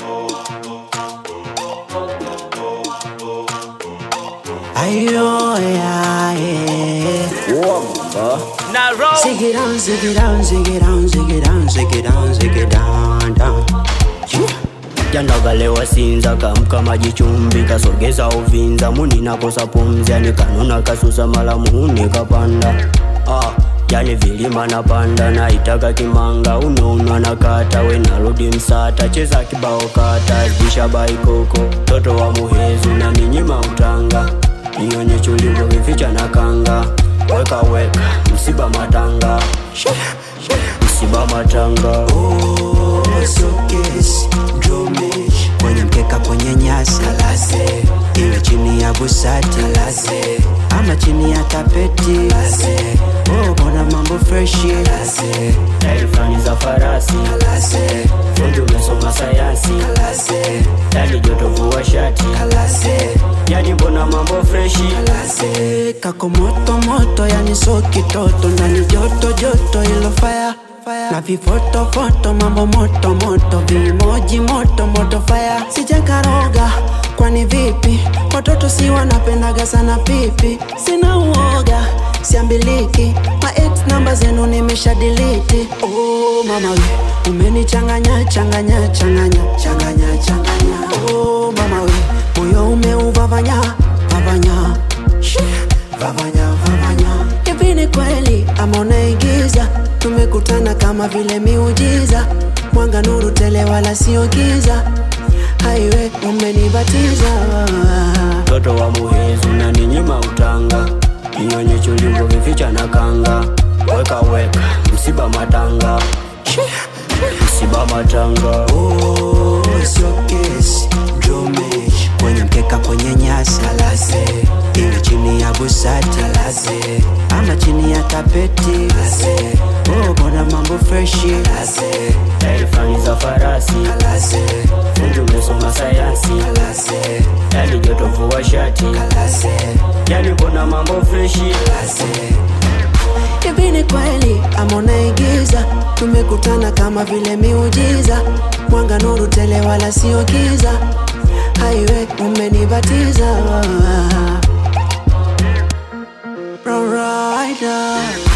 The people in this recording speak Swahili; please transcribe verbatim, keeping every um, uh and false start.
Ayo, yeah, yeah. Now Zig it down, zig it down, zig it down, zig it down, zig it down, zig it down, down. Jandagalewa sinza kamka maji chumbi kasogeza uvinza muni nakosa pumzi yani kanuna kasusa mala muhuni kapanda ah yani vilima napanda na itaka kimanga unounwa na kata we narudi msata cheza kibao kata zisha baikoko toto wa muhezu na ninyima utanga nionye chulivo vificha na kanga weka weka msiba matanga msiba matanga. Oh, showcase, drumish kwenye mkeka kwenye nyasi Alase, iwe chini ya busati Alase, ama chini ya tapeti Alase, oh bona mambo freshi Alase, taifani za farasi Alase, fundi umesoma sayansi Alase, yani joto vua shati Alase, yani bona mambo freshi Alase, kako moto moto yani so kitoto ndani joto joto ilo fire na vifoto foto mambo moto moto vimoji moto moto fire sijakaroga kwani vipi watoto si wanapendaga sana pipi sina uoga siambiliki ma ex number zenu nimesha delete oh mama we umenichanganya changanya changanya changanya changanya oh mama we moyo umeuvavanya vavanya vavanya vavanya hivi ni kweli ama unaigiza tumekutana kama vile miujiza mwanga nuru tele wala sio giza haiwe umenibatiza toto wa muhezu na ninyima utanga nionye chulivo vificha na kanga weka weka msiba matanga msiba matanga. Oh, showcase, drumish kwenye mkeka kwenye nyasi Alase, iwe chini ya busati Alase, ama chini ya tapeti Alase, oh bona mambo freshi Alase, taifani za farasi Alase, fundi umesoma sayansi Alase, yani joto vua shati Alase, yani bona mambo freshi Alase. Hivi ni kweli ama unaigiza tumekutana kama vile miujiza mwanga nuru tele wala sio giza haiwe umenibatiza Pro rider